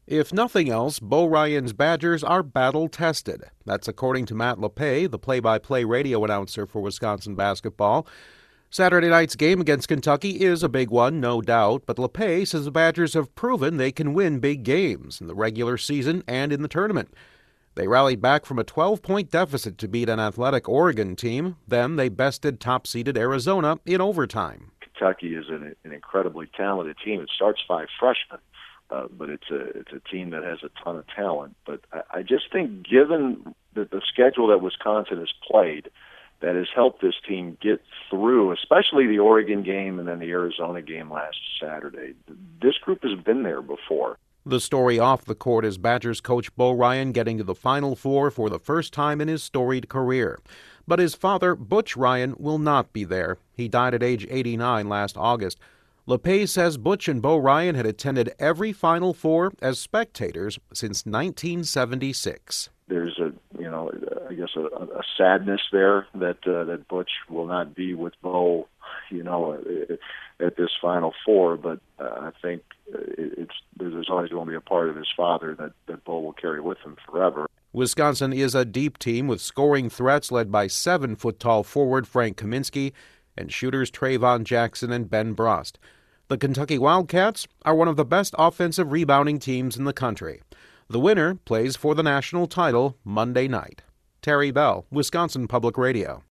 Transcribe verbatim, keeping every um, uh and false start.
If nothing else, Bo Ryan's Badgers are battle-tested. That's according to Matt LePay, the play-by-play radio announcer for Wisconsin basketball. Saturday night's game against Kentucky is a big one, no doubt, but LePay says the Badgers have proven they can win big games in the regular season and in the tournament. They rallied back from a twelve-point deficit to beat an athletic Oregon team. Then they bested top-seeded Arizona in overtime. Kentucky is an, an incredibly talented team. It starts five freshmen, uh, but it's a it's a team that has a ton of talent. But I, I just think, given the, the schedule that Wisconsin has played, that has helped this team get through, especially the Oregon game and then the Arizona game last Saturday. This group has been there before. The story off the court is Badgers coach Bo Ryan getting to the Final Four for the first time in his storied career. But his father, Butch Ryan, will not be there. He died at age eighty-nine last August. LePay says Butch and Bo Ryan had attended every Final Four as spectators since nineteen seventy-six. There's a, you know, I guess a, a sadness there that uh, that Butch will not be with Bo, you know, at this Final Four. But uh, I think it's there's always going to be a part of his father that, that Bo will carry with him forever. Wisconsin is a deep team with scoring threats led by seven-foot-tall forward Frank Kaminsky and shooters Trayvon Jackson and Ben Brust. The Kentucky Wildcats are one of the best offensive rebounding teams in the country. The winner plays for the national title Monday night. Terry Bell, Wisconsin Public Radio.